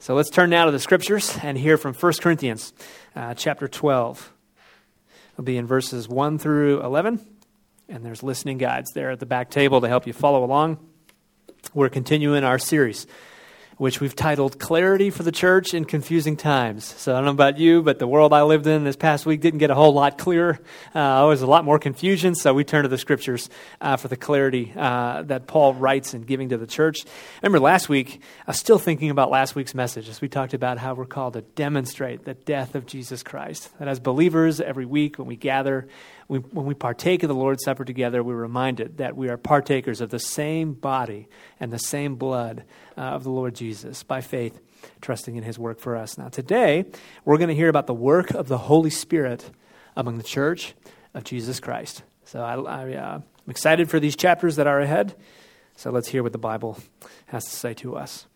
So let's turn now to the scriptures and hear from 1 Corinthians chapter 12. It'll be in verses 1 through 11, and there's listening guides there at the back table to help you follow along. We're continuing our series, which we've titled Clarity for the Church in Confusing Times. So I don't know about you, but the world I lived in this past week didn't get a whole lot clearer. There was a lot more confusion, so we turn to the scriptures for the clarity that Paul writes in giving to the church. Remember last week, I was still thinking about last week's message as we talked about how we're called to demonstrate the death of Jesus Christ. That as believers, every week when we gather, when we partake of the Lord's Supper together, we're reminded that we are partakers of the same body and the same blood of the Lord Jesus by faith, trusting in his work for us. Now today, we're going to hear about the work of the Holy Spirit among the church of Jesus Christ. So I'm excited for these chapters that are ahead. So let's hear what the Bible has to say to us.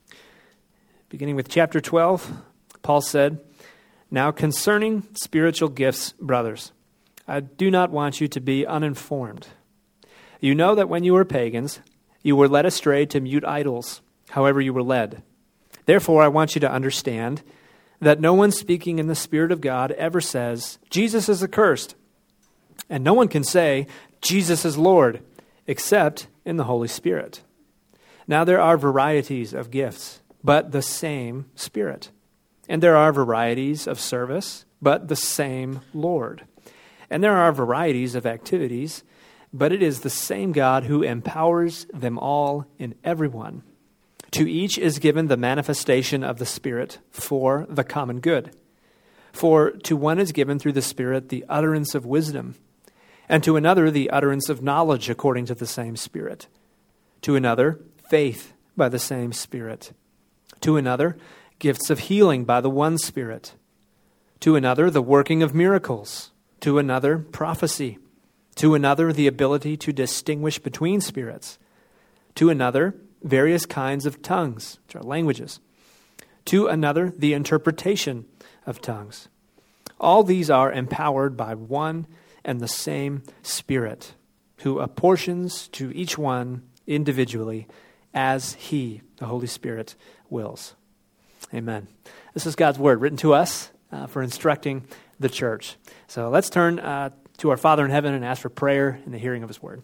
Beginning with chapter 12, Paul said, "Now concerning spiritual gifts, brothers, I do not want you to be uninformed. You know that when you were pagans, you were led astray to mute idols, however you were led. Therefore, I want you to understand that no one speaking in the Spirit of God ever says, 'Jesus is accursed,' and no one can say, 'Jesus is Lord,' except in the Holy Spirit. Now there are varieties of gifts, but the same Spirit. And there are varieties of service, but the same Lord. And there are varieties of activities, but it is the same God who empowers them all in everyone. To each is given the manifestation of the Spirit for the common good. For to one is given through the Spirit the utterance of wisdom, and to another the utterance of knowledge according to the same Spirit. To another, faith by the same Spirit. To another, gifts of healing by the one Spirit. To another, the working of miracles. To another, prophecy. To another, the ability to distinguish between spirits. To another, various kinds of tongues, which are languages. To another, the interpretation of tongues. All these are empowered by one and the same Spirit, who apportions to each one individually as He, the Holy Spirit, wills." Amen. This is God's Word written to us for instructing the church. So let's turn to our Father in heaven and ask for prayer in the hearing of His Word.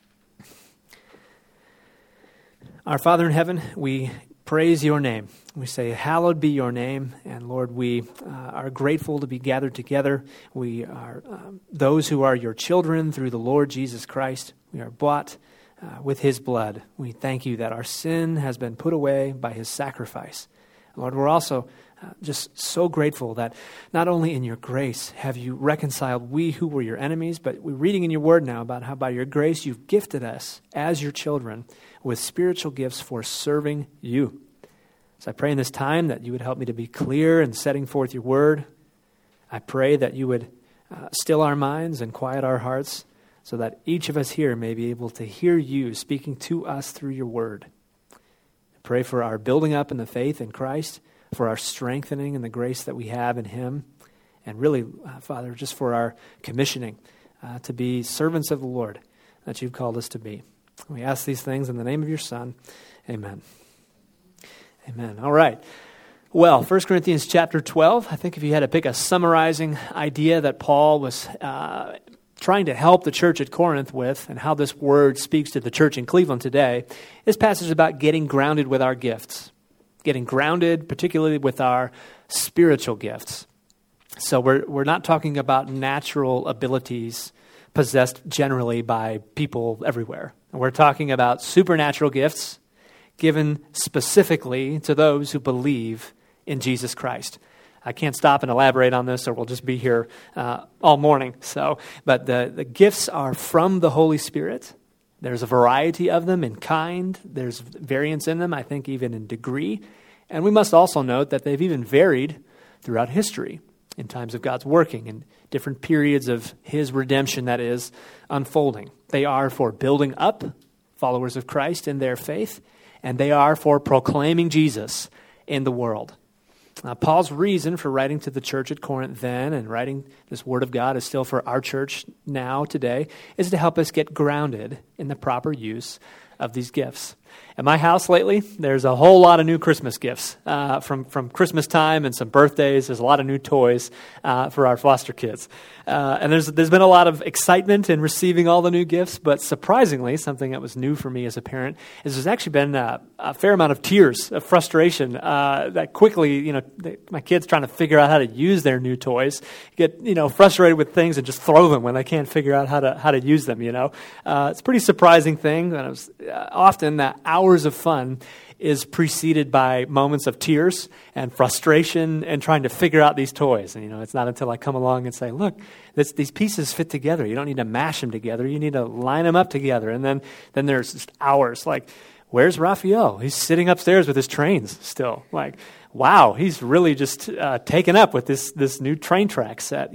Our Father in heaven, we praise your name. We say, hallowed be your name. And Lord, we are grateful to be gathered together. We are those who are your children through the Lord Jesus Christ. We are bought with his blood. We thank you that our sin has been put away by his sacrifice. Lord, we're also just so grateful that not only in your grace have you reconciled we who were your enemies, but we're reading in your word now about how by your grace you've gifted us as your children with spiritual gifts for serving you. So I pray in this time that you would help me to be clear in setting forth your word. I pray that you would still our minds and quiet our hearts so that each of us here may be able to hear you speaking to us through your word. I pray for our building up in the faith in Christ, for our strengthening in the grace that we have in him, and really, Father, just for our commissioning to be servants of the Lord that you've called us to be. We ask these things in the name of your Son. Amen. Amen. All right. Well, 1 Corinthians chapter 12, I think if you had to pick a summarizing idea that Paul was trying to help the church at Corinth with, and how this word speaks to the church in Cleveland today, this passage is about getting grounded with our gifts. Getting grounded, particularly with our spiritual gifts. So we're not talking about natural abilities possessed generally by people everywhere. We're talking about supernatural gifts given specifically to those who believe in Jesus Christ. I can't stop and elaborate on this, or we'll just be here all morning. But the gifts are from the Holy Spirit. There's a variety of them in kind. There's variance in them, I think even in degree. And we must also note that they've even varied throughout history in times of God's working in different periods of his redemption that is unfolding. They are for building up followers of Christ in their faith, and they are for proclaiming Jesus in the world. Paul's reason for writing to the church at Corinth then and writing this word of God is still for our church now, today, is to help us get grounded in the proper use of these gifts. At my house lately, there's a whole lot of new Christmas gifts from Christmas time and some birthdays. There's a lot of new toys for our foster kids. And there's been a lot of excitement in receiving all the new gifts, but surprisingly, something that was new for me as a parent is there's actually been a fair amount of tears, of frustration that quickly, my kids trying to figure out how to use their new toys, get, frustrated with things and just throw them when they can't figure out how to use them, It's a pretty surprising thing. And it was often that hours of fun is preceded by moments of tears and frustration and trying to figure out these toys. And, it's not until I come along and say, look, these pieces fit together. You don't need to mash them together. You need to line them up together. And then there's just hours like, where's Raphael? He's sitting upstairs with his trains still. Like, wow, he's really just taken up with this new train track set,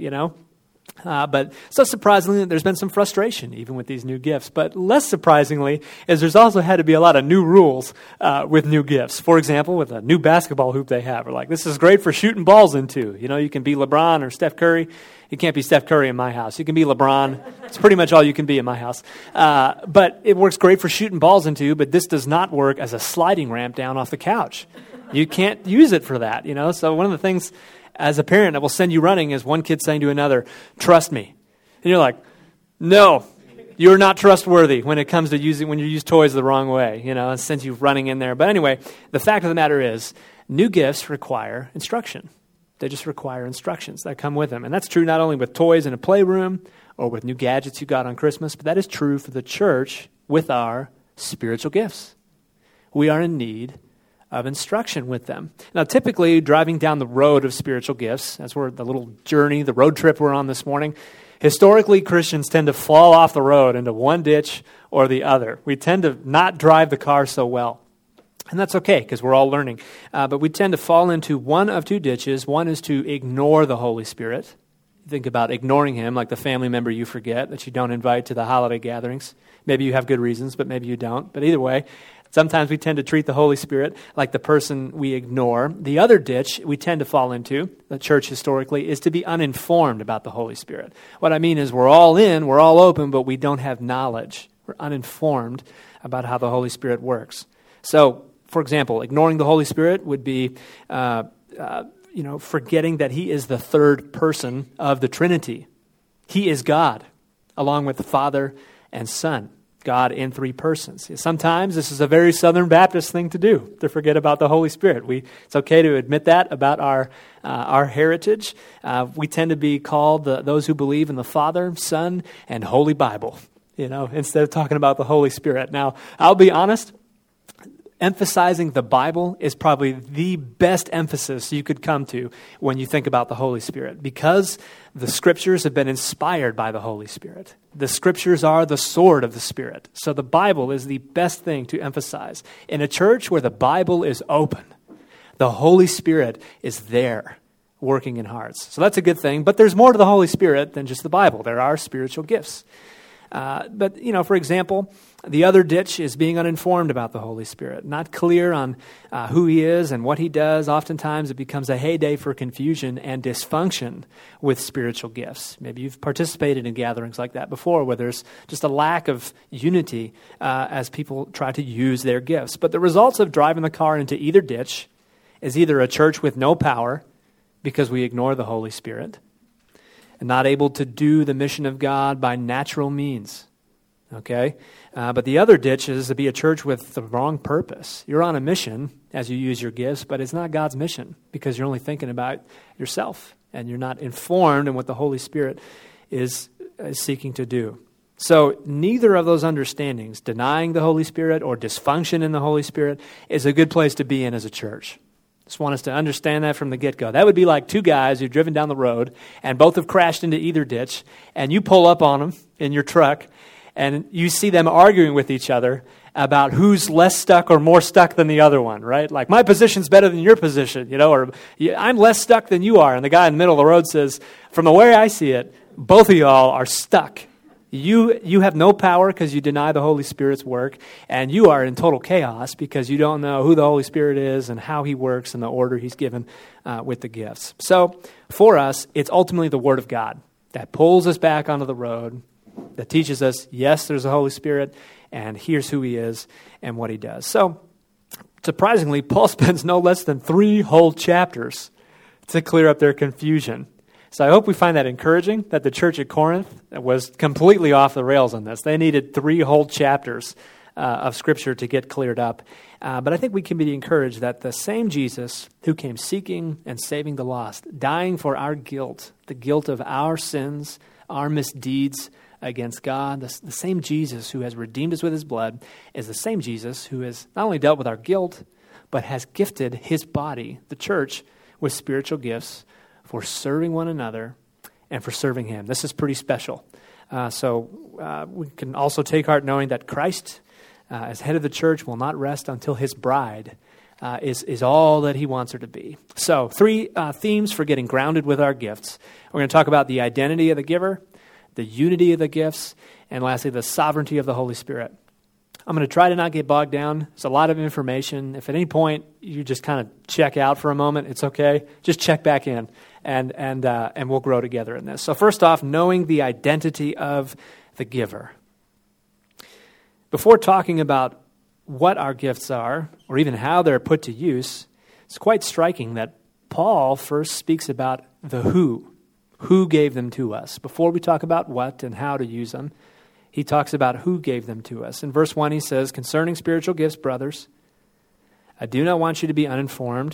But so surprisingly, there's been some frustration even with these new gifts. But less surprisingly is there's also had to be a lot of new rules with new gifts. For example, with a new basketball hoop they have, we're like, this is great for shooting balls into. You can be LeBron or Steph Curry. You can't be Steph Curry in my house. You can be LeBron. It's pretty much all you can be in my house. But it works great for shooting balls into, but this does not work as a sliding ramp down off the couch. You can't use it for that, So one of the things as a parent that will send you running is one kid saying to another, trust me. And you're like, no, you're not trustworthy when it comes to when you use toys the wrong way, and sends you running in there. But anyway, the fact of the matter is, new gifts require instruction. They just require instructions that come with them. And that's true not only with toys in a playroom or with new gadgets you got on Christmas, but that is true for the church with our spiritual gifts. We are in need of instruction with them. Now, typically, driving down the road of spiritual gifts, that's where the little journey, the road trip we're on this morning, historically, Christians tend to fall off the road into one ditch or the other. We tend to not drive the car so well. And that's okay, because we're all learning. But we tend to fall into one of two ditches. One is to ignore the Holy Spirit. Think about ignoring him, like the family member you forget that you don't invite to the holiday gatherings. Maybe you have good reasons, but maybe you don't. But either way, sometimes we tend to treat the Holy Spirit like the person we ignore. The other ditch we tend to fall into, the church historically, is to be uninformed about the Holy Spirit. What I mean is we're all in, we're all open, but we don't have knowledge. We're uninformed about how the Holy Spirit works. So, for example, ignoring the Holy Spirit would be forgetting that he is the third person of the Trinity. He is God, along with the Father and Son. God in three persons. Sometimes this is a very Southern Baptist thing to do, to forget about the Holy Spirit. It's okay to admit that about our heritage. We tend to be called those who believe in the Father, Son, and Holy Bible, instead of talking about the Holy Spirit. Now, I'll be honest, emphasizing the Bible is probably the best emphasis you could come to when you think about the Holy Spirit, because the Scriptures have been inspired by the Holy Spirit. The Scriptures are the sword of the Spirit. So the Bible is the best thing to emphasize. In a church where the Bible is open, the Holy Spirit is there working in hearts. So that's a good thing, but there's more to the Holy Spirit than just the Bible. There are spiritual gifts. But, for example, the other ditch is being uninformed about the Holy Spirit, not clear on who he is and what he does. Oftentimes it becomes a heyday for confusion and dysfunction with spiritual gifts. Maybe you've participated in gatherings like that before where there's just a lack of unity as people try to use their gifts. But the results of driving the car into either ditch is either a church with no power because we ignore the Holy Spirit, and not able to do the mission of God by natural means, okay? But the other ditch is to be a church with the wrong purpose. You're on a mission as you use your gifts, but it's not God's mission because you're only thinking about yourself and you're not informed in what the Holy Spirit is seeking to do. So neither of those understandings, denying the Holy Spirit or dysfunction in the Holy Spirit, is a good place to be in as a church. Just want us to understand that from the get-go. That would be like two guys who've driven down the road and both have crashed into either ditch, and you pull up on them in your truck and you see them arguing with each other about who's less stuck or more stuck than the other one, right? Like, my position's better than your position, or I'm less stuck than you are. And the guy in the middle of the road says, from the way I see it, both of y'all are stuck. You have no power because you deny the Holy Spirit's work, and you are in total chaos because you don't know who the Holy Spirit is and how he works and the order he's given with the gifts. So for us, it's ultimately the Word of God that pulls us back onto the road, that teaches us, yes, there's a Holy Spirit, and here's who he is and what he does. So, surprisingly, Paul spends no less than 3 whole chapters to clear up their confusion. So I hope we find that encouraging, that the church at Corinth was completely off the rails on this. They needed 3 whole chapters of Scripture to get cleared up. But I think we can be encouraged that the same Jesus who came seeking and saving the lost, dying for our guilt, the guilt of our sins, our misdeeds against God, the same Jesus who has redeemed us with his blood is the same Jesus who has not only dealt with our guilt, but has gifted his body, the church, with spiritual gifts for serving one another and for serving him. This is pretty special. So we can also take heart knowing that Christ, as head of the church, will not rest until his bride is all that he wants her to be. So 3 themes for getting grounded with our gifts. We're going to talk about the identity of the giver, the unity of the gifts, and lastly, the sovereignty of the Holy Spirit. I'm going to try to not get bogged down. It's a lot of information. If at any point you just kind of check out for a moment, it's okay. Just check back in, and we'll grow together in this. So first off, knowing the identity of the giver. Before talking about what our gifts are, or even how they're put to use, it's quite striking that Paul first speaks about the who gave them to us. Before we talk about what and how to use them, he talks about who gave them to us. In verse 1, he says, concerning spiritual gifts, brothers, I do not want you to be uninformed.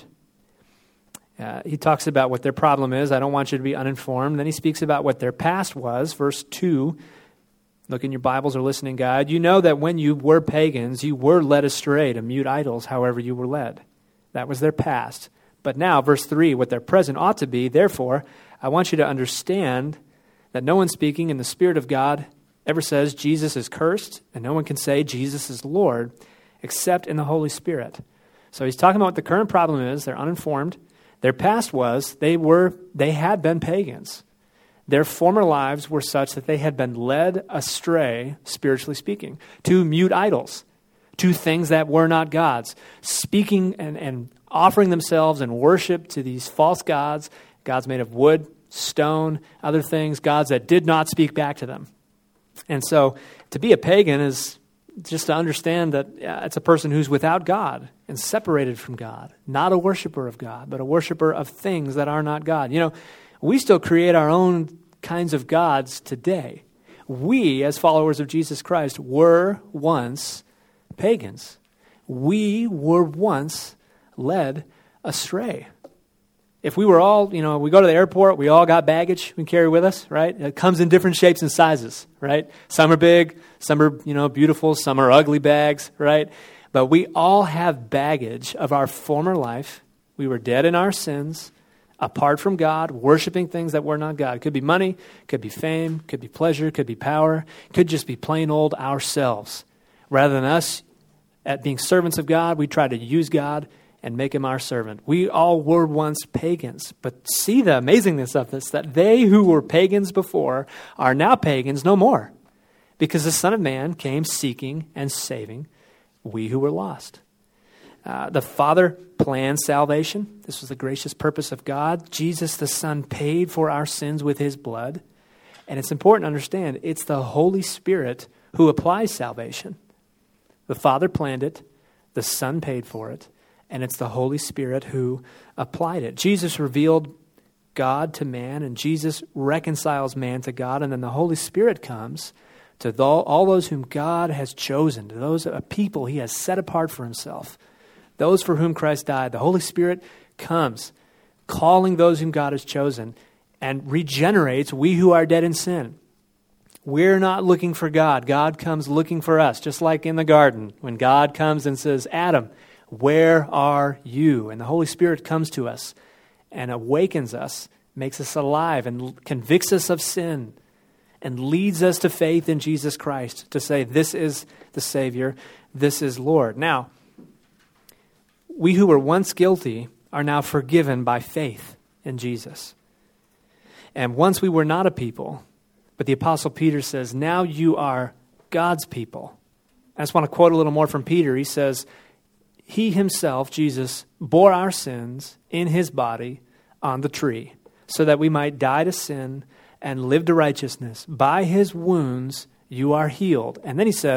He talks about what their problem is. I don't want you to be uninformed. Then he speaks about what their past was. Verse 2, look in your Bibles or listening guide. You know that when you were pagans, you were led astray to mute idols, however you were led. That was their past. But now, verse 3, what their present ought to be, therefore, I want you to understand that no one speaking in the Spirit of God ever says Jesus is cursed, and no one can say Jesus is Lord except in the Holy Spirit. So he's talking about what the current problem is. They're uninformed. Their past was they had been pagans. Their former lives were such that they had been led astray, spiritually speaking, to mute idols, to things that were not gods, speaking and offering themselves in worship to these false gods, gods made of wood, stone, other things, gods that did not speak back to them. And so to be a pagan is just to understand that it's a person who's without God and separated from God, not a worshiper of God, but a worshiper of things that are not God. You know, we still create our own kinds of gods today. We, as followers of Jesus Christ, were once pagans. We were once led astray. If we were all, we go to the airport, we all got baggage we carry with us, right? It comes in different shapes and sizes, right? Some are big, some are, beautiful, some are ugly bags, right? But we all have baggage of our former life. We were dead in our sins, apart from God, worshiping things that were not God. It could be money, could be fame, could be pleasure, could be power, could just be plain old ourselves. Rather than us at being servants of God, we try to use God and make him our servant. We all were once pagans. But see the amazingness of this, that they who were pagans before are now pagans no more, because the Son of Man came seeking and saving we who were lost. The Father planned salvation. This was the gracious purpose of God. Jesus, the Son, paid for our sins with his blood. And it's important to understand, it's the Holy Spirit who applies salvation. The Father planned it. The Son paid for it. And it's the Holy Spirit who applied it. Jesus revealed God to man, and Jesus reconciles man to God, and then the Holy Spirit comes to all those whom God has chosen, to those people he has set apart for himself, those for whom Christ died. The Holy Spirit comes, calling those whom God has chosen, and regenerates we who are dead in sin. We're not looking for God. God comes looking for us, just like in the garden, when God comes and says, Adam, where are you? And the Holy Spirit comes to us and awakens us, makes us alive, and convicts us of sin, and leads us to faith in Jesus Christ, to say, this is the Savior, this is Lord. Now, we who were once guilty are now forgiven by faith in Jesus. And once we were not a people, but the Apostle Peter says, now you are God's people. I just want to quote a little more from Peter. He says, he himself, Jesus, bore our sins in his body on the tree, so that we might die to sin and live to righteousness. By his wounds you are healed. And then he says,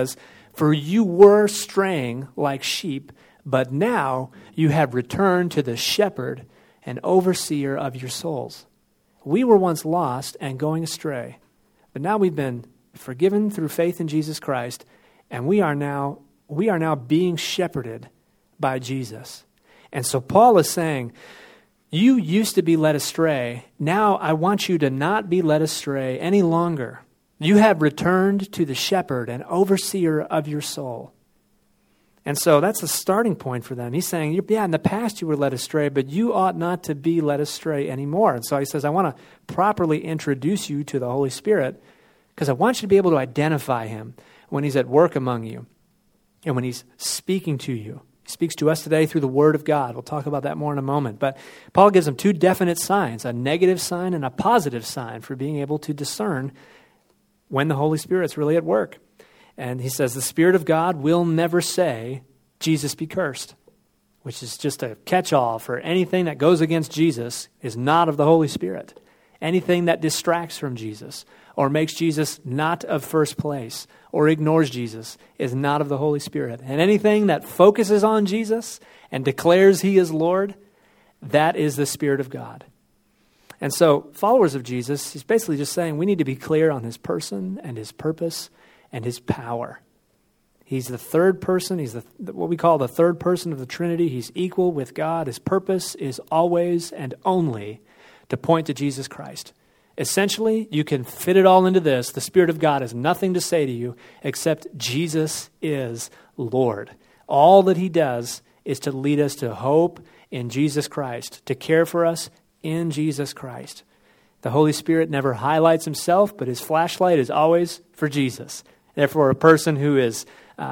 For you were straying like sheep, but now you have returned to the shepherd and overseer of your souls. We were once lost and going astray, but now we've been forgiven through faith in Jesus Christ, and we are now being shepherded by Jesus. And so Paul is saying, you used to be led astray. Now I want you to not be led astray any longer. You have returned to the shepherd and overseer of your soul. And so that's the starting point for them. He's saying, yeah, in the past you were led astray, but you ought not to be led astray anymore. And so he says, I want to properly introduce you to the Holy Spirit because I want you to be able to identify him when he's at work among you and when he's speaking to you. He speaks to us today through the Word of God. We'll talk about that more in a moment. But Paul gives them two definite signs, a negative sign and a positive sign for being able to discern when the Holy Spirit's really at work. And he says, the Spirit of God will never say, Jesus be cursed, which is just a catch-all for anything that goes against Jesus is not of the Holy Spirit. Anything that distracts from Jesus or makes Jesus not of first place or ignores Jesus is not of the Holy Spirit. And anything that focuses on Jesus and declares he is Lord, that is the Spirit of God. And so followers of Jesus, he's basically just saying we need to be clear on his person and his purpose and his power. He's the third person. He's what we call the third person of the Trinity. He's equal with God. His purpose is always and only to point to Jesus Christ. Essentially, you can fit it all into this. The Spirit of God has nothing to say to you except Jesus is Lord. All that he does is to lead us to hope in Jesus Christ, to care for us in Jesus Christ. The Holy Spirit never highlights himself, but his flashlight is always for Jesus. Therefore, a person who is,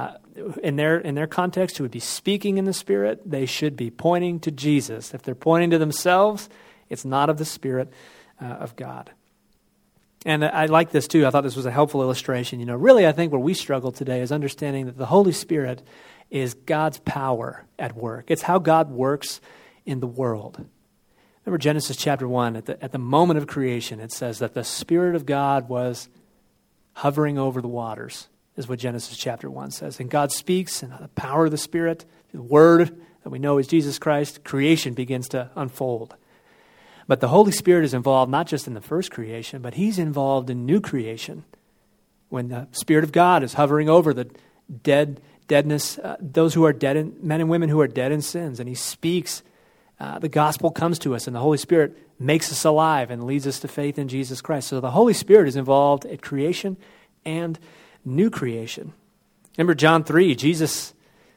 in their context, who would be speaking in the Spirit, they should be pointing to Jesus. If they're pointing to themselves, it's not of the Spirit of God. And I like this too. I thought this was a helpful illustration. Really, I think where we struggle today is understanding that the Holy Spirit is God's power at work. It's how God works in the world. Remember Genesis chapter 1, at the moment of creation, it says that the Spirit of God was hovering over the waters, is what Genesis chapter 1 says. And God speaks, and the power of the Spirit, the Word that we know is Jesus Christ, creation begins to unfold. But the Holy Spirit is involved not just in the first creation, but he's involved in new creation. When the Spirit of God is hovering over the deadness, those who are dead, men and women who are dead in sins, and he speaks, the gospel comes to us, and the Holy Spirit makes us alive and leads us to faith in Jesus Christ. So the Holy Spirit is involved at creation and new creation. Remember John 3, Jesus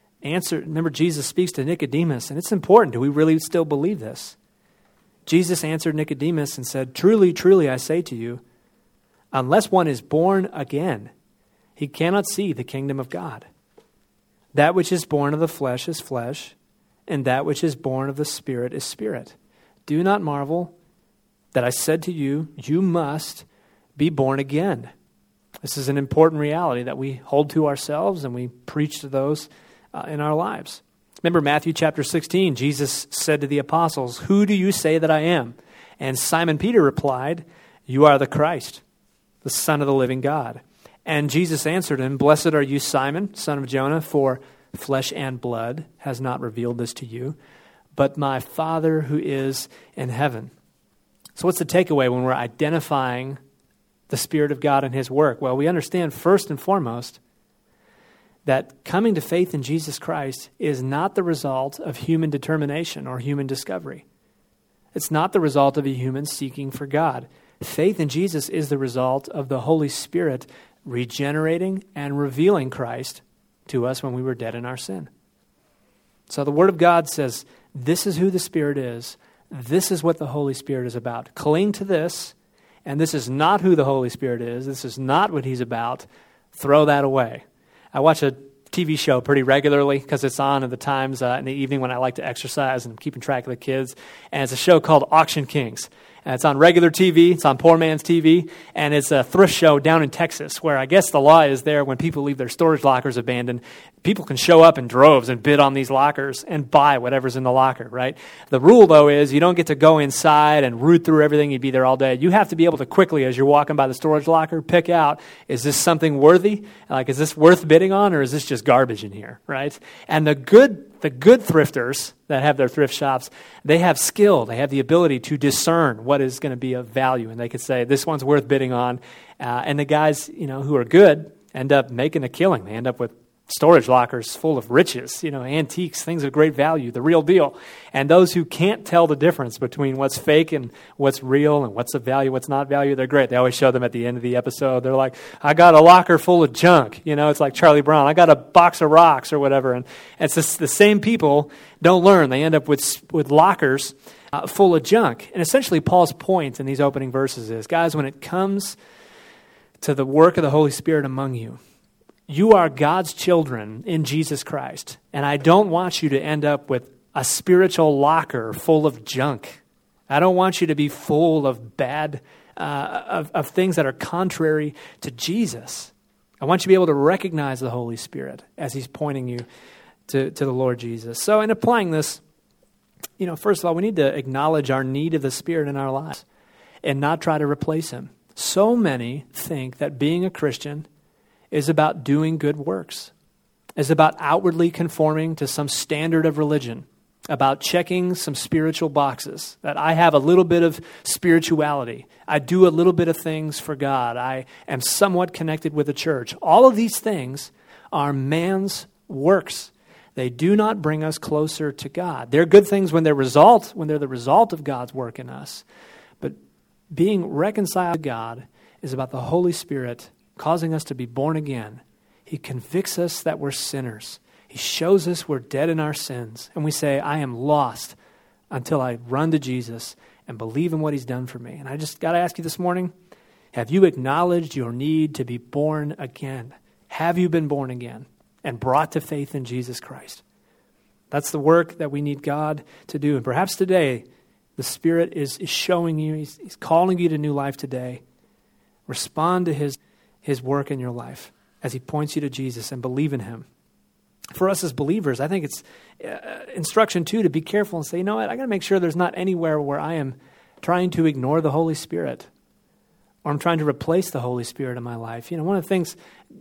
speaks to Nicodemus, and it's important. Do we really still believe this? Jesus answered Nicodemus and said, "Truly, truly, I say to you, unless one is born again, he cannot see the kingdom of God. That which is born of the flesh is flesh, and that which is born of the Spirit is spirit. Do not marvel that I said to you, you must be born again." This is an important reality that we hold to ourselves and we preach to those in our lives. Remember Matthew chapter 16, Jesus said to the apostles, "Who do you say that I am?" And Simon Peter replied, "You are the Christ, the Son of the living God." And Jesus answered him, "Blessed are you, Simon, son of Jonah, for flesh and blood has not revealed this to you, but my Father who is in heaven." So what's the takeaway when we're identifying the Spirit of God and his work? Well, we understand first and foremost that coming to faith in Jesus Christ is not the result of human determination or human discovery. It's not the result of a human seeking for God. Faith in Jesus is the result of the Holy Spirit regenerating and revealing Christ to us when we were dead in our sin. So the Word of God says, this is who the Spirit is. This is what the Holy Spirit is about. Cling to this, and this is not who the Holy Spirit is. This is not what he's about. Throw that away. I watch a TV show pretty regularly because it's on at the times in the evening when I like to exercise and I'm keeping track of the kids. And it's a show called Auction Kings. And it's on regular TV. It's on poor man's TV. And it's a thrift show down in Texas where I guess the law is there when people leave their storage lockers abandoned, people can show up in droves and bid on these lockers and buy whatever's in the locker, right? The rule, though, is you don't get to go inside and root through everything. You'd be there all day. You have to be able to quickly, as you're walking by the storage locker, pick out, is this something worthy? Like, is this worth bidding on, or is this just garbage in here, right? And the good thrifters that have their thrift shops, they have skill. They have the ability to discern what is going to be of value. And they could say, this one's worth bidding on. And the guys, who are good end up making a killing. They end up with storage lockers full of riches, antiques, things of great value, the real deal. And those who can't tell the difference between what's fake and what's real and what's of value, what's not value, they're great. They always show them at the end of the episode. They're like, I got a locker full of junk. It's like Charlie Brown. I got a box of rocks or whatever. And it's just the same people don't learn. They end up with lockers full of junk. And essentially Paul's point in these opening verses is, guys, when it comes to the work of the Holy Spirit among you, you are God's children in Jesus Christ, and I don't want you to end up with a spiritual locker full of junk. I don't want you to be full of bad, of things that are contrary to Jesus. I want you to be able to recognize the Holy Spirit as He's pointing you to the Lord Jesus. So in applying this, first of all, we need to acknowledge our need of the Spirit in our lives and not try to replace Him. So many think that being a Christian is about doing good works, is about outwardly conforming to some standard of religion, about checking some spiritual boxes, that I have a little bit of spirituality. I do a little bit of things for God. I am somewhat connected with the church. All of these things are man's works. They do not bring us closer to God. They're good things when they're the result of God's work in us. But being reconciled to God is about the Holy Spirit causing us to be born again. He convicts us that we're sinners. He shows us we're dead in our sins. And we say, I am lost until I run to Jesus and believe in what He's done for me. And I just got to ask you this morning, have you acknowledged your need to be born again? Have you been born again and brought to faith in Jesus Christ? That's the work that we need God to do. And perhaps today, the Spirit is showing you, He's calling you to new life today. Respond to His work in your life as He points you to Jesus and believe in Him. For us as believers, I think it's instruction too to be careful and say, I got to make sure there's not anywhere where I am trying to ignore the Holy Spirit or I'm trying to replace the Holy Spirit in my life. One of the things,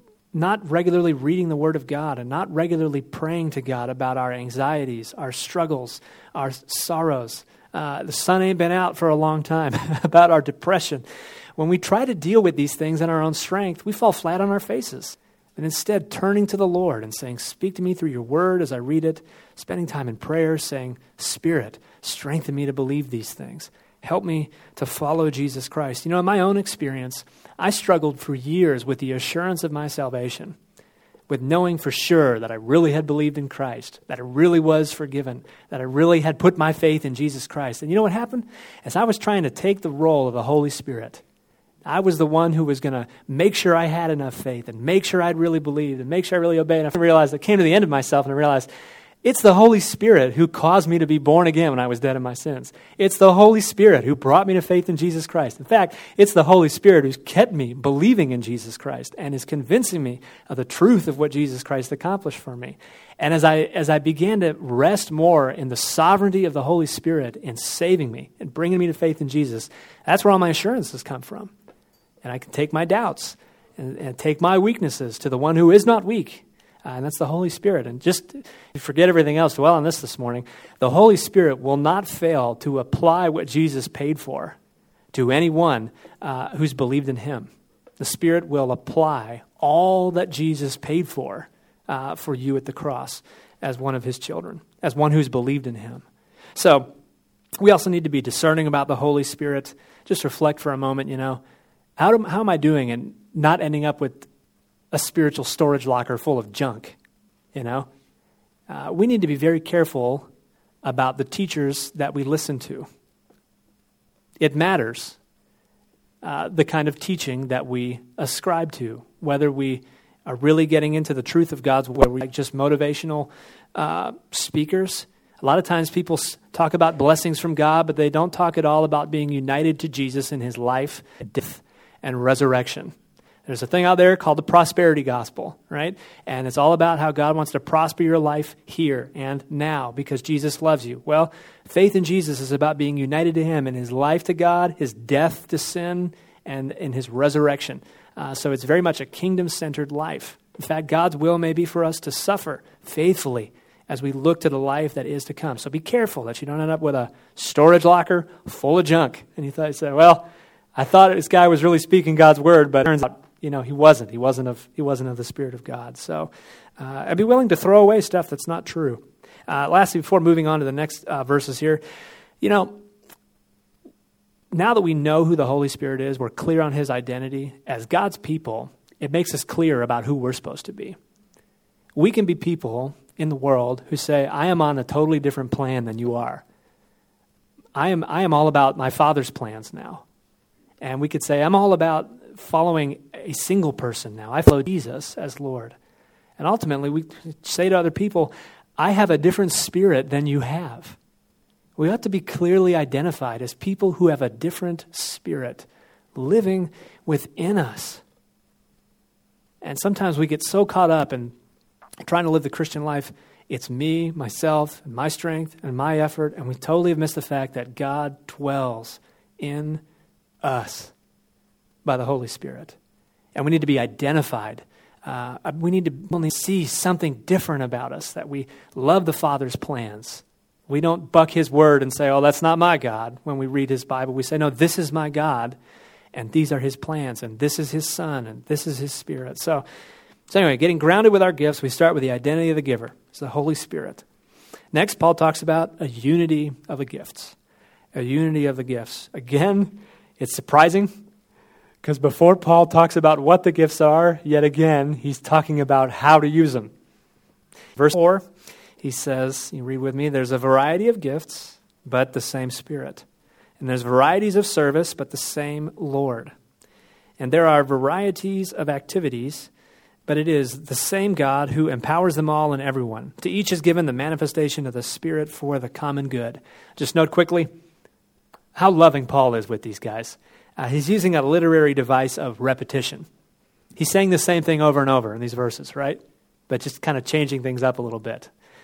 not regularly reading the Word of God and not regularly praying to God about our anxieties, our struggles, our sorrows. The sun ain't been out for a long time, about our depression. When we try to deal with these things in our own strength, we fall flat on our faces. And instead, turning to the Lord and saying, speak to me through your word as I read it, spending time in prayer, saying, Spirit, strengthen me to believe these things. Help me to follow Jesus Christ. In my own experience, I struggled for years with the assurance of my salvation, with knowing for sure that I really had believed in Christ, that I really was forgiven, that I really had put my faith in Jesus Christ. And you know what happened? As I was trying to take the role of the Holy Spirit, I was the one who was going to make sure I had enough faith and make sure I'd really believed and make sure I really obeyed. And I realized, I came to the end of myself and I realized it's the Holy Spirit who caused me to be born again when I was dead in my sins. It's the Holy Spirit who brought me to faith in Jesus Christ. In fact, it's the Holy Spirit who's kept me believing in Jesus Christ and is convincing me of the truth of what Jesus Christ accomplished for me. And as I began to rest more in the sovereignty of the Holy Spirit in saving me and bringing me to faith in Jesus, that's where all my assurances come from. And I can take my doubts and take my weaknesses to the one who is not weak. And that's the Holy Spirit. And just forget everything else, dwell on this morning. The Holy Spirit will not fail to apply what Jesus paid for to anyone who's believed in Him. The Spirit will apply all that Jesus paid for you at the cross as one of His children, as one who's believed in Him. So we also need to be discerning about the Holy Spirit. Just reflect for a moment, How am I doing and not ending up with a spiritual storage locker full of junk? We need to be very careful about the teachers that we listen to. It matters the kind of teaching that we ascribe to, whether we are really getting into the truth of God's word. We're like just motivational speakers. A lot of times people talk about blessings from God, but they don't talk at all about being united to Jesus in his life, death, and resurrection. There's a thing out there called the prosperity gospel, right? And it's all about how God wants to prosper your life here and now because Jesus loves you. Well, faith in Jesus is about being united to him in his life to God, his death to sin, and in his resurrection. So it's very much a kingdom-centered life. In fact, God's will may be for us to suffer faithfully as we look to the life that is to come. So be careful that you don't end up with a storage locker full of junk. And you say, well, I thought this guy was really speaking God's word, but it turns out, he wasn't. He wasn't of the Spirit of God. So I'd be willing to throw away stuff that's not true. Lastly, before moving on to the next verses here, now that we know who the Holy Spirit is, we're clear on his identity. As God's people, it makes us clear about who we're supposed to be. We can be people in the world who say, I am on a totally different plan than you are. I am all about my Father's plans now. And we could say, I'm all about following a single person now. I follow Jesus as Lord. And ultimately, we say to other people, I have a different spirit than you have. We ought to be clearly identified as people who have a different spirit living within us. And sometimes we get so caught up in trying to live the Christian life, it's me, myself, and my strength, and my effort, and we totally have missed the fact that God dwells in us by the Holy Spirit. And we need to be identified. We need to only see something different about us, that we love the Father's plans. We don't buck his word and say, oh, that's not my God. When we read his Bible, we say, no, this is my God, and these are his plans, and this is his Son, and this is his Spirit. So anyway, getting grounded with our gifts, we start with the identity of the giver. It's the Holy Spirit. Next, Paul talks about a unity of the gifts. A unity of the gifts. Again, it's surprising because before Paul talks about what the gifts are, yet again, he's talking about how to use them. Verse 4, he says, you read with me, there's a variety of gifts, but the same Spirit. And there's varieties of service, but the same Lord. And there are varieties of activities, but it is the same God who empowers them all and everyone. To each is given the manifestation of the Spirit for the common good. Just note quickly how loving Paul is with these guys. He's using a literary device of repetition. He's saying the same thing over and over in these verses, right? But just kind of changing things up a little bit.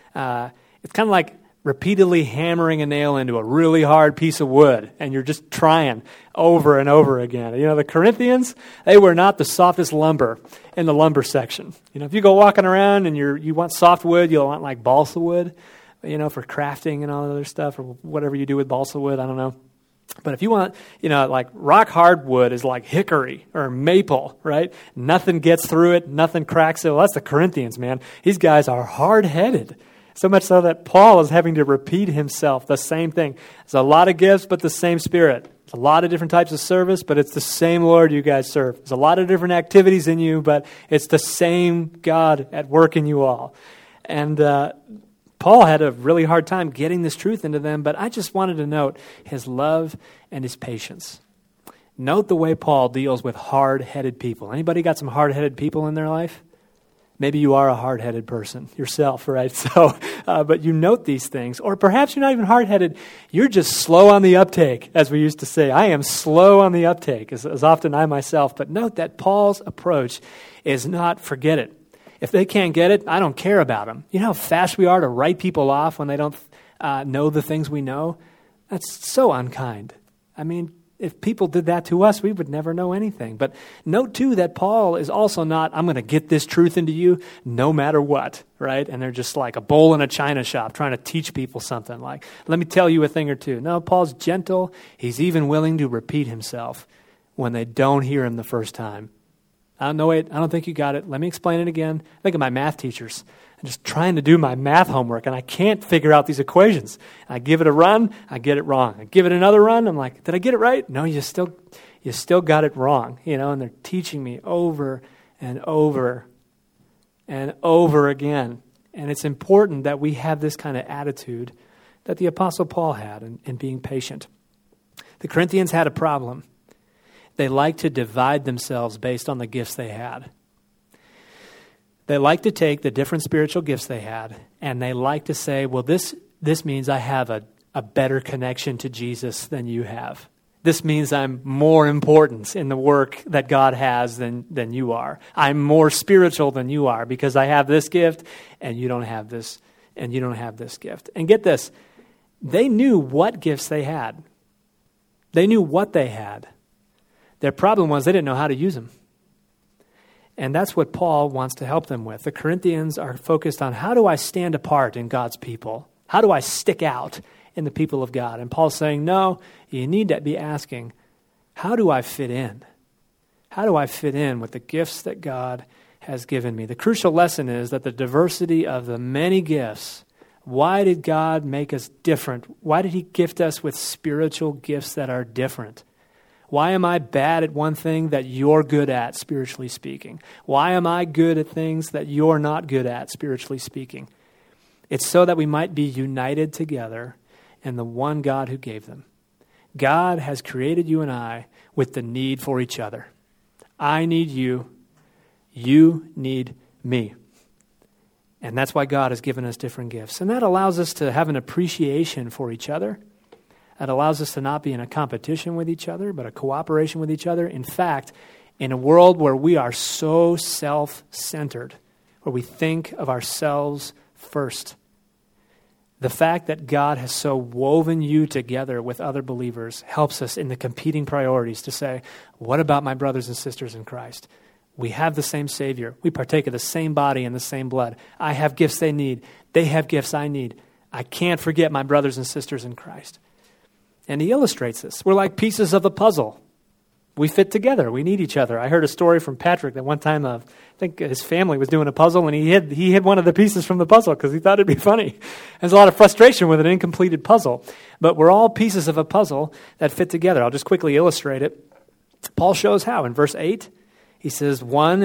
It's kind of like repeatedly hammering a nail into a really hard piece of wood, and you're just trying over and over again. The Corinthians, they were not the softest lumber in the lumber section. If you go walking around and you want soft wood, you'll want like balsa wood, for crafting and all that other stuff, or whatever you do with balsa wood, I don't know. But if you want, like rock hardwood is like hickory or maple, right? Nothing gets through it, nothing cracks it. Well, that's the Corinthians, man. These guys are hard-headed. So much so that Paul is having to repeat himself, the same thing. There's a lot of gifts, but the same Spirit. There's a lot of different types of service, but it's the same Lord you guys serve. There's a lot of different activities in you, but it's the same God at work in you all. And Paul had a really hard time getting this truth into them, but I just wanted to note his love and his patience. Note the way Paul deals with hard-headed people. Anybody got some hard-headed people in their life? Maybe you are a hard-headed person yourself, right? So, but you note these things. Or perhaps you're not even hard-headed. You're just slow on the uptake, as we used to say. I am slow on the uptake, as often I myself. But note that Paul's approach is not forget it. If they can't get it, I don't care about them. You know how fast we are to write people off when they don't know the things we know? That's so unkind. I mean, if people did that to us, we would never know anything. But note, too, that Paul is also not, I'm going to get this truth into you no matter what, right? And they're just like a bull in a china shop trying to teach people something like, let me tell you a thing or two. No, Paul's gentle. He's even willing to repeat himself when they don't hear him the first time. I don't think you got it. Let me explain it again. Think of my math teachers. I'm just trying to do my math homework, and I can't figure out these equations. I give it a run, I get it wrong. I give it another run, I'm like, did I get it right? No, you still got it wrong. And they're teaching me over and over and over again. And it's important that we have this kind of attitude that the Apostle Paul had in being patient. The Corinthians had a problem. They liked to divide themselves based on the gifts they had. They like to take the different spiritual gifts they had, and they like to say, well, this means I have a better connection to Jesus than you have. This means I'm more important in the work that God has than you are. I'm more spiritual than you are because I have this gift and you don't have this, and you don't have this gift. And get this, they knew what gifts they had. They knew what they had. Their problem was they didn't know how to use them. And that's what Paul wants to help them with. The Corinthians are focused on, how do I stand apart in God's people? How do I stick out in the people of God? And Paul's saying, no, you need to be asking, how do I fit in? How do I fit in with the gifts that God has given me? The crucial lesson is that the diversity of the many gifts, why did God make us different? Why did he gift us with spiritual gifts that are different? Why am I bad at one thing that you're good at, spiritually speaking? Why am I good at things that you're not good at, spiritually speaking? It's so that we might be united together in the one God who gave them. God has created you and I with the need for each other. I need you. You need me. And that's why God has given us different gifts. And that allows us to have an appreciation for each other. That allows us to not be in a competition with each other, but a cooperation with each other. In fact, in a world where we are so self-centered, where we think of ourselves first, the fact that God has so woven you together with other believers helps us in the competing priorities to say, what about my brothers and sisters in Christ? We have the same Savior. We partake of the same body and the same blood. I have gifts they need. They have gifts I need. I can't forget my brothers and sisters in Christ. And he illustrates this. We're like pieces of a puzzle. We fit together. We need each other. I heard a story from Patrick that one time, I think his family was doing a puzzle, and he hid one of the pieces from the puzzle because he thought it'd be funny. There's a lot of frustration with an incompleted puzzle. But we're all pieces of a puzzle that fit together. I'll just quickly illustrate it. Paul shows how. In verse 8, he says, to one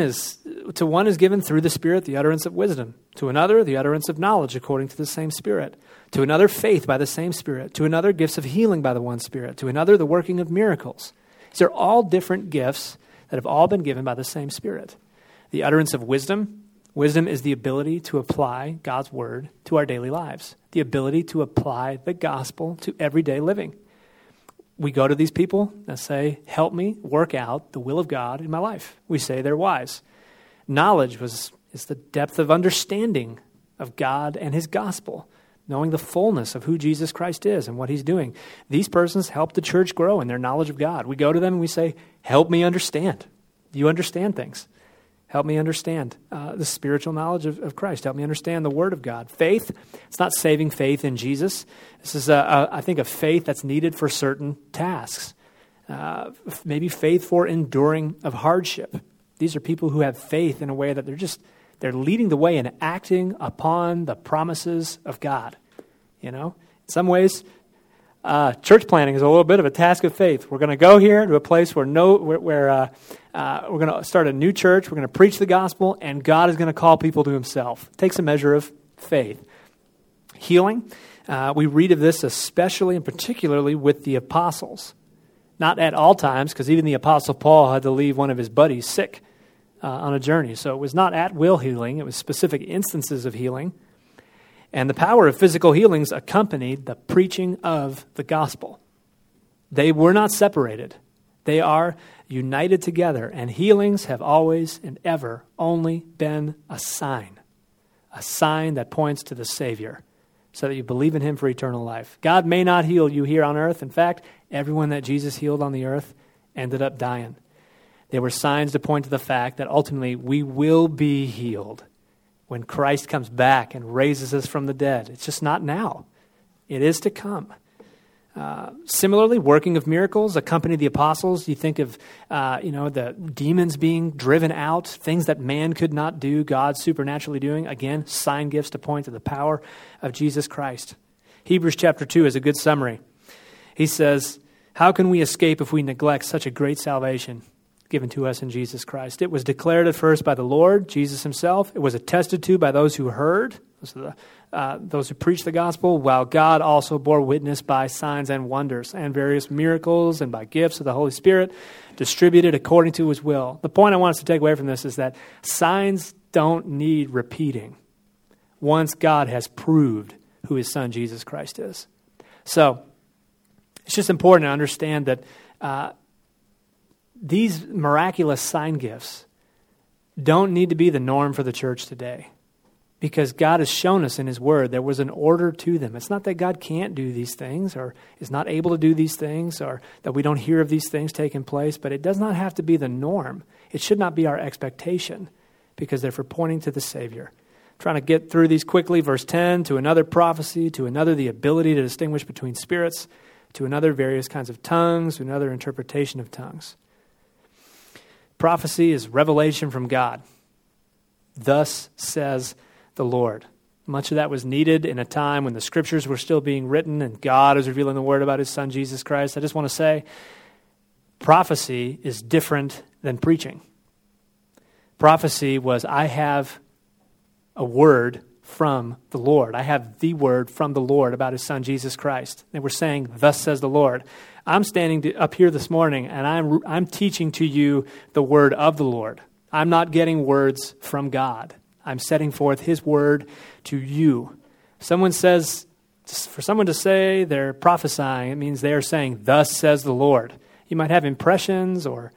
is given through the Spirit the utterance of wisdom. To another, the utterance of knowledge according to the same Spirit. To another, faith by the same Spirit. To another, gifts of healing by the one Spirit. To another, the working of miracles. These are all different gifts that have all been given by the same Spirit. The utterance of wisdom. Wisdom is the ability to apply God's word to our daily lives. The ability to apply the gospel to everyday living. We go to these people and say, help me work out the will of God in my life. We say they're wise. Knowledge is the depth of understanding of God and his gospel, knowing the fullness of who Jesus Christ is and what he's doing. These persons help the church grow in their knowledge of God. We go to them and we say, help me understand. You understand things. Help me understand the spiritual knowledge of Christ. Help me understand the Word of God. Faith, it's not saving faith in Jesus. This is, I think, a faith that's needed for certain tasks. Maybe faith for enduring of hardship. These are people who have faith in a way that they're leading the way and acting upon the promises of God. You know, in some ways, church planting is a little bit of a task of faith. We're going to go here to a place where we're going to start a new church. We're going to preach the gospel, and God is going to call people to himself. It takes a measure of faith. Healing, we read of this especially and particularly with the apostles. Not at all times, because even the apostle Paul had to leave one of his buddies sick on a journey. So it was not at-will healing. It was specific instances of healing. And the power of physical healings accompanied the preaching of the gospel. They were not separated. They are united together, and healings have always and ever only been a sign that points to the Savior, so that you believe in him for eternal life. God may not heal you here on earth. In fact, everyone that Jesus healed on the earth ended up dying. They were signs to point to the fact that ultimately we will be healed when Christ comes back and raises us from the dead. It's just not now. It is to come. Similarly, working of miracles accompanied the apostles. You think of, the demons being driven out, things that man could not do, God supernaturally doing. Again, sign gifts to point to the power of Jesus Christ. Hebrews chapter 2 is a good summary. He says, how can we escape if we neglect such a great salvation given to us in Jesus Christ? It was declared at first by the Lord, Jesus himself. It was attested to by those who heard, those who preached the gospel, while God also bore witness by signs and wonders and various miracles and by gifts of the Holy Spirit distributed according to his will. The point I want us to take away from this is that signs don't need repeating once God has proved who his Son Jesus Christ is. So it's just important to understand that these miraculous sign gifts don't need to be the norm for the church today, because God has shown us in his word there was an order to them. It's not that God can't do these things or is not able to do these things or that we don't hear of these things taking place, but it does not have to be the norm. It should not be our expectation, because they're for pointing to the Savior. I'm trying to get through these quickly. Verse 10, to another prophecy, to another the ability to distinguish between spirits, to another various kinds of tongues, to another interpretation of tongues. Prophecy is revelation from God. Thus says the Lord. Much of that was needed in a time when the scriptures were still being written and God is revealing the word about his Son, Jesus Christ. I just want to say, prophecy is different than preaching. Prophecy was, I have a word from the Lord. I have the word from the Lord about his Son, Jesus Christ. They were saying, thus says the Lord. I'm standing up here this morning and I'm teaching to you the word of the Lord. I'm not getting words from God. I'm setting forth his word to you. Someone says, for someone to say they're prophesying, it means they are saying, thus says the Lord. You might have impressions or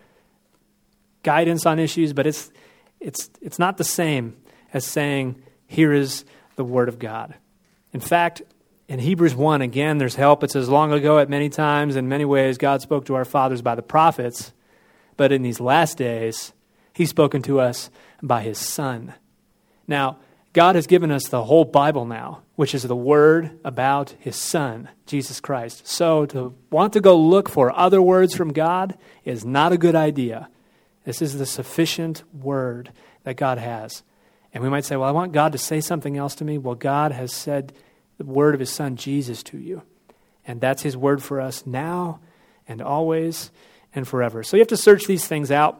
guidance on issues, but it's not the same as saying, here is the word of God. In fact, in Hebrews 1, again, there's help. It says, long ago at many times, in many ways, God spoke to our fathers by the prophets, but in these last days, he's spoken to us by his Son. Now, God has given us the whole Bible now, which is the word about his Son, Jesus Christ. So to want to go look for other words from God is not a good idea. This is the sufficient word that God has. And we might say, well, I want God to say something else to me. Well, God has said the word of his Son, Jesus, to you. And that's his word for us now and always and forever. So you have to search these things out.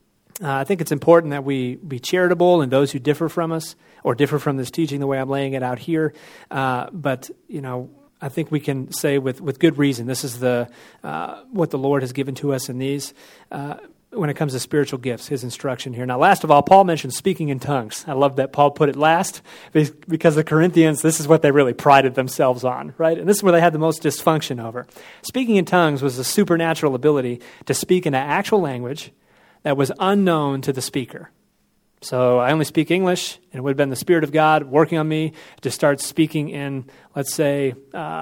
I think it's important that we be charitable in those who differ from us or differ from this teaching the way I'm laying it out here. But, I think we can say with good reason, this is what the Lord has given to us in these when it comes to spiritual gifts, his instruction here. Now, last of all, Paul mentioned speaking in tongues. I love that Paul put it last because the Corinthians, this is what they really prided themselves on, right? And this is where they had the most dysfunction over. Speaking in tongues was the supernatural ability to speak in an actual language that was unknown to the speaker. So I only speak English, and it would have been the Spirit of God working on me to start speaking in, let's say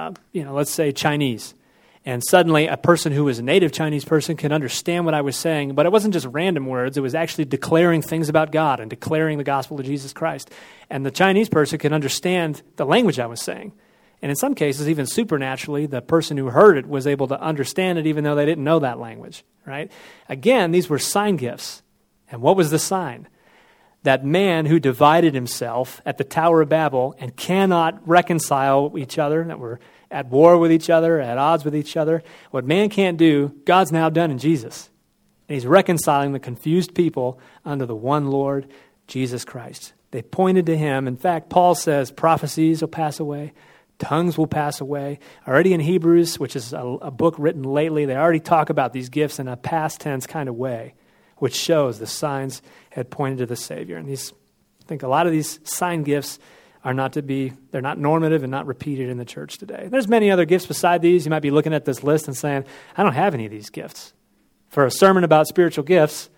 Chinese. And suddenly a person who was a native Chinese person could understand what I was saying, but it wasn't just random words. It was actually declaring things about God and declaring the gospel of Jesus Christ. And the Chinese person could understand the language I was saying. And in some cases, even supernaturally, the person who heard it was able to understand it even though they didn't know that language, right? Again, these were sign gifts. And what was the sign? That man who divided himself at the Tower of Babel and cannot reconcile each other, that were at war with each other, at odds with each other. What man can't do, God's now done in Jesus. And he's reconciling the confused people under the one Lord, Jesus Christ. They pointed to him. In fact, Paul says prophecies will pass away. Tongues will pass away. Already in Hebrews, which is a book written lately, they already talk about these gifts in a past tense kind of way, which shows the signs had pointed to the Savior. And I think a lot of these sign gifts are they're not normative and not repeated in the church today. There's many other gifts beside these. You might be looking at this list and saying, I don't have any of these gifts. For a sermon about spiritual gifts,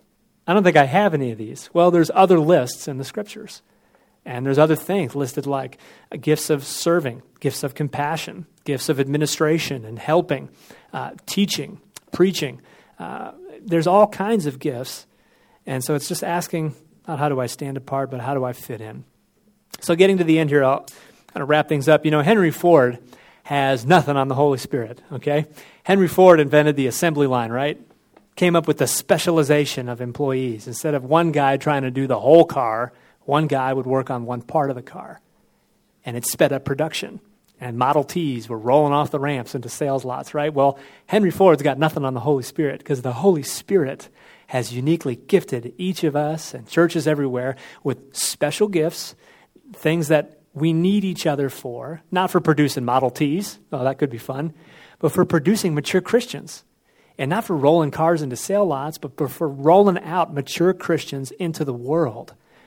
I don't think I have any of these. Well, there's other lists in the scriptures. And there's other things listed like gifts of serving, gifts of compassion, gifts of administration and helping, teaching, preaching. There's all kinds of gifts. And so it's just asking, not how do I stand apart, but how do I fit in? So getting to the end here, I'll kind of wrap things up. Henry Ford has nothing on the Holy Spirit, okay? Henry Ford invented the assembly line, right? Came up with the specialization of employees. Instead of one guy trying to do the whole car, one guy would work on one part of the car. And it sped up production. And Model Ts were rolling off the ramps into sales lots, right? Well, Henry Ford's got nothing on the Holy Spirit because the Holy Spirit has uniquely gifted each of us and churches everywhere with special gifts, things that we need each other for, not for producing Model Ts, oh, that could be fun, but for producing mature Christians. And not for rolling cars into sale lots, but for rolling out mature Christians into the world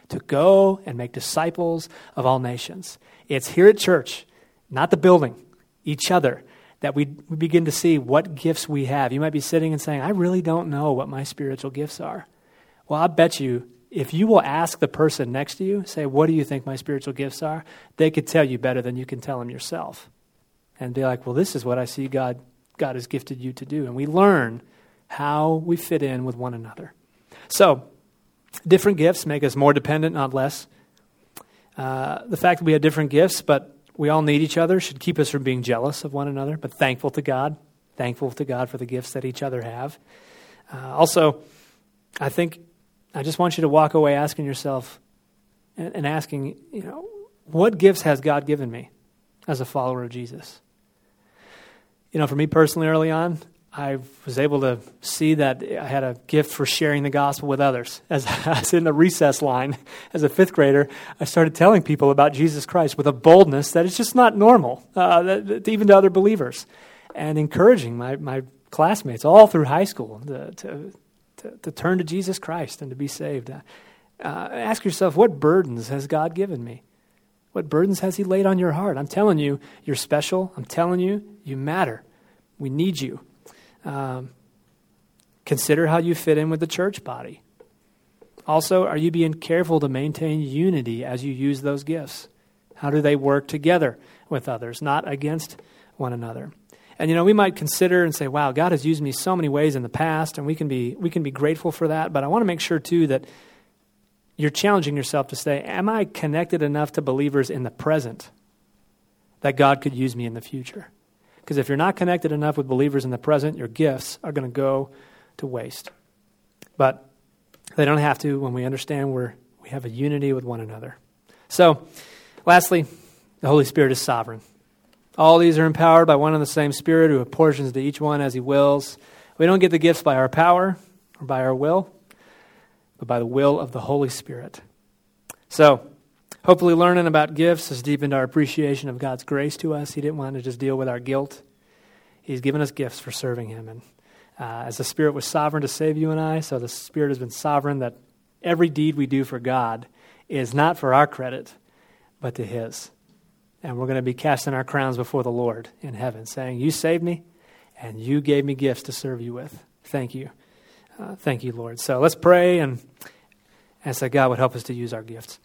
to go and make disciples of all nations. It's here at church, not the building, each other, that we begin to see what gifts we have. You might be sitting and saying, I really don't know what my spiritual gifts are. Well, I bet you, if you will ask the person next to you, say, what do you think my spiritual gifts are? They could tell you better than you can tell them yourself. And be like, well, this is what I see God has gifted you to do. And we learn how we fit in with one another. So, different gifts make us more dependent, not less. The fact that we have different gifts, but we all need each other, should keep us from being jealous of one another, but thankful to God for the gifts that each other have. Also, I just want you to walk away asking yourself and asking, what gifts has God given me as a follower of Jesus? For me personally, early on, I was able to see that I had a gift for sharing the gospel with others. As I was in the recess line as a fifth grader, I started telling people about Jesus Christ with a boldness that is just not normal, even to other believers, and encouraging my classmates all through high school to turn to Jesus Christ and to be saved. Ask yourself, what burdens has God given me? What burdens has he laid on your heart? I'm telling you, you're special. I'm telling you, you matter. We need you. Consider how you fit in with the church body. Also, are you being careful to maintain unity as you use those gifts? How do they work together with others, not against one another? And we might consider and say, wow, God has used me so many ways in the past, and we can be grateful for that, but I want to make sure too that you're challenging yourself to say, am I connected enough to believers in the present that God could use me in the future? Because if you're not connected enough with believers in the present, your gifts are going to go to waste. But they don't have to when we understand we have a unity with one another. So, lastly, the Holy Spirit is sovereign. All these are empowered by one and the same Spirit who apportions to each one as he wills. We don't get the gifts by our power or by our will, but by the will of the Holy Spirit. So, hopefully learning about gifts has deepened our appreciation of God's grace to us. He didn't want to just deal with our guilt. He's given us gifts for serving him. And as the Spirit was sovereign to save you and I, so the Spirit has been sovereign that every deed we do for God is not for our credit, but to his. And we're going to be casting our crowns before the Lord in heaven, saying, you saved me, and you gave me gifts to serve you with. Thank you. Thank you, Lord. So let's pray and ask that God would help us to use our gifts.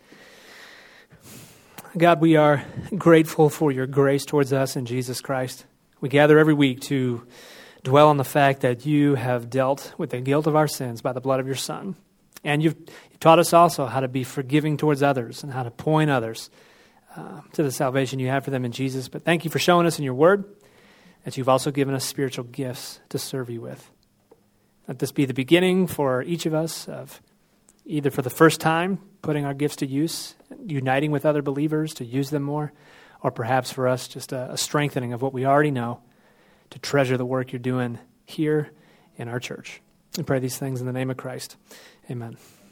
God, we are grateful for your grace towards us in Jesus Christ. We gather every week to dwell on the fact that you have dealt with the guilt of our sins by the blood of your Son. And you've taught us also how to be forgiving towards others and how to point others to the salvation you have for them in Jesus. But thank you for showing us in your word that you've also given us spiritual gifts to serve you with. Let this be the beginning for each of us of either for the first time putting our gifts to use, uniting with other believers to use them more, or perhaps for us just a strengthening of what we already know to treasure the work you're doing here in our church. We pray these things in the name of Christ. Amen.